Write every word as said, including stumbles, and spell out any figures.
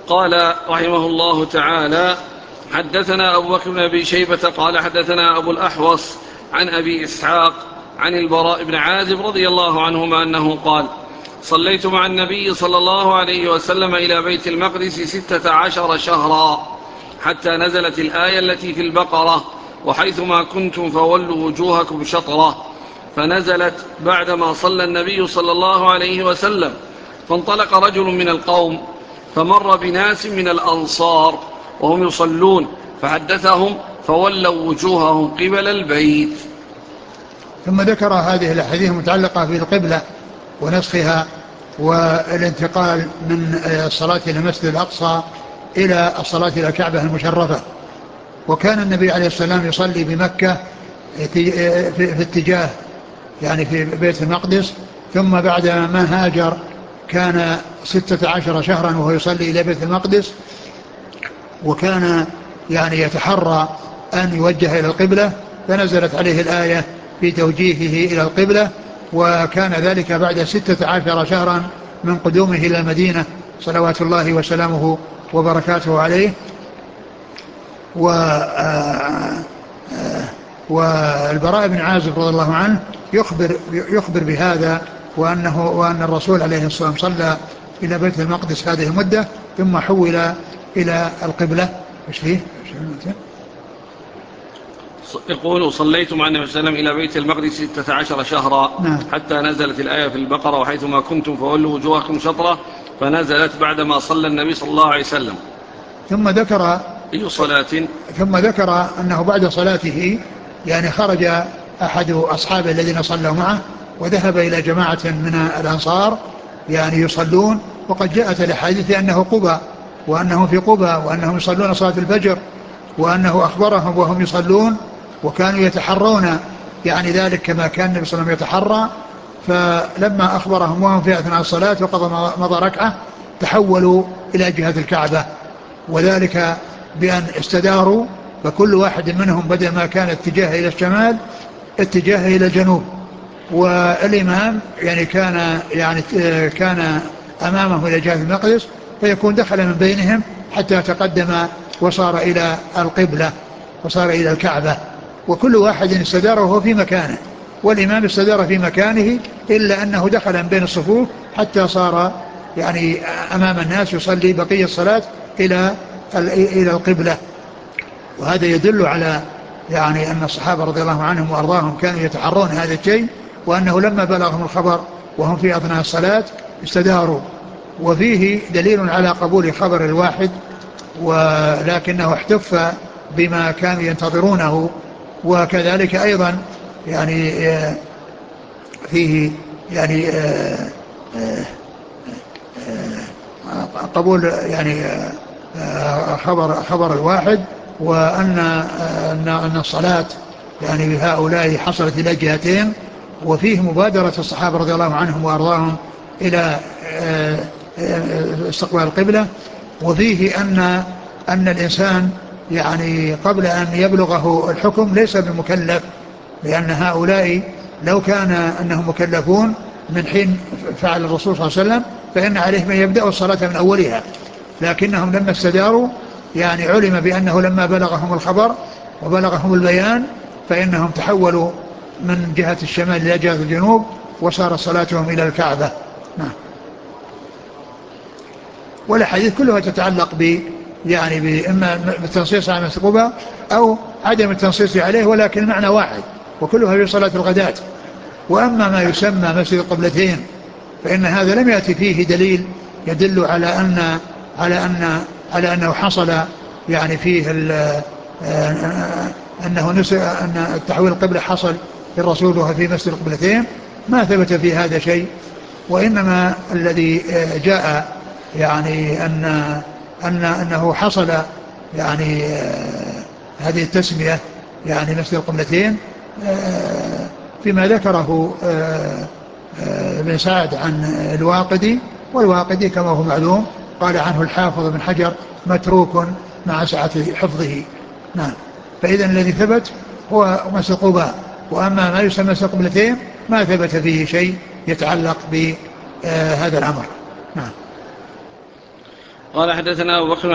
قال رحمه الله تعالى: حدثنا أبو بكر بن أبي شيبة قال حدثنا أبو الأحوص عن أبي إسحاق عن البراء بن عازب رضي الله عنهما أنه قال: صليت مع النبي صلى الله عليه وسلم إلى بيت المقدس ستة عشر شهرا حتى نزلت الآية التي في البقرة: وحيثما كنتم فولوا وجوهكم شطرة، فنزلت بعدما صلى النبي صلى الله عليه وسلم، فانطلق رجل من القوم فمر بناس من الأنصار وهم يصلون فحدثهم فولوا وجوههم قبل البيت. ثم ذكر هذه الأحاديث المتعلقة بالقبلة ونسخها والانتقال من الصلاة إلى المسجد الأقصى إلى الصلاة إلى الكعبة المشرفة. وكان النبي عليه السلام يصلي بمكة في اتجاه يعني في بيت المقدس، ثم بعد ما هاجر كان ستة عشر شهرا وهو يصلي إلى بيت المقدس، وكان يعني يتحرى أن يوجه إلى القبلة، فنزلت عليه الآية في توجيهه إلى القبلة، وكان ذلك بعد ستة عشر شهرا من قدومه إلى المدينة صلوات الله وسلامه وبركاته عليه. و والبراء بن عازب رضي الله عنه يخبر, يخبر بهذا، وأنه وأن الرسول عليه الصلاة والسلام صلى إلى بيت المقدس هذه المدة ثم حول إلى القبلة. إيش فيه؟ يقول: صليت مع النبي صلى الله عليه وسلم إلى بيت المقدس ستة عشر شهرا نعم. حتى نزلت الآية في البقرة: وحيثما كنتم فولوا وجوهكم شطرة، فنزلت بعدما صلى النبي صلى الله عليه وسلم. ثم ذكر أي صلاة؟ ثم ذكر أنه بعد صلاته يعني خرج أحد أصحابه الذين صلوا معه وذهب إلى جماعة من الأنصار يعني يصلون، وقد جاءت الأحاديث أنه قبى وأنهم في قبى وأنهم يصلون صلاة الفجر، وأنه أخبرهم وهم يصلون وكانوا يتحرون يعني ذلك كما كان النبي صلى الله عليه وسلم يتحرى. فلما أخبرهم وهم في أثناء الصلاة وقضى مضى ركعة تحولوا إلى جهة الكعبة، وذلك بأن استداروا، فكل واحد منهم بدل ما كان اتجاه إلى الشمال اتجاه إلى الجنوب، والإمام يعني كان يعني كان أمامه إلى جهة المقدس، فيكون دخل من بينهم حتى تقدم وصار إلى القبلة وصار إلى الكعبة، وكل واحد استدار وهو في مكانه، والإمام استدار في مكانه إلا أنه دخل من بين الصفوف حتى صار يعني أمام الناس يصلي بقية الصلاة إلى إلى القبلة. وهذا يدل على يعني أن الصحابة رضي الله عنهم وأرضاهم كانوا يتحرون هذا الشيء، وأنه لما بلغهم الخبر وهم في أثناء الصلاة استداروا. وفيه دليل على قبول خبر الواحد، ولكنه احتف بما كانوا ينتظرونه. وكذلك أيضا يعني فيه يعني قبول يعني خبر خبر الواحد، وأن أن الصلاة يعني بهؤلاء حصلت إلى جهتين، وفيه مبادرة الصحابة رضي الله عنهم وأرضاهم إلى استقبال القبلة. وفيه أن أن الإنسان يعني قبل أن يبلغه الحكم ليس بمكلف، لأن هؤلاء لو كان أنهم مكلفون من حين فعل الرسول صلى الله عليه وسلم فإن عليهم أن يبدأوا الصلاة من أولها، لكنهم لما استداروا يعني علم بأنه لما بلغهم الخبر وبلغهم البيان فإنهم تحولوا من جهة الشمال إلى جهة الجنوب وصار صلاتهم إلى الكعبة. نعم. والحديث كلها تتعلق ب يعني بإما بالتنصيص على مسجد قباء أو عدم التنصيص عليه، ولكن المعنى واحد وكلها في صلاة الغداة. وأما ما يسمى مسجد القبلتين فإن هذا لم يأتي فيه دليل يدل على أن على أن على أنه حصل يعني فيه أنه نسى أن التحويل القبلة حصل في الرسول وهو في مسجد القبلتين، ما ثبت في هذا شيء. وإنما الذي جاء يعني أن أن أنه حصل يعني هذه التسمية يعني مسجد القبلتين فيما ذكره ابن سعد عن الواقدي، والواقدي كما هو معلوم قال عنه الحافظ بن حجر متروك مع سعة حفظه. نعم. فإذا الذي ثبت هو مسجد قباء، وأما ما يسمى مسجد القبلتين ما ثبت فيه شيء يتعلق بهذا الأمر. نعم. قال حدثنا أبو بكر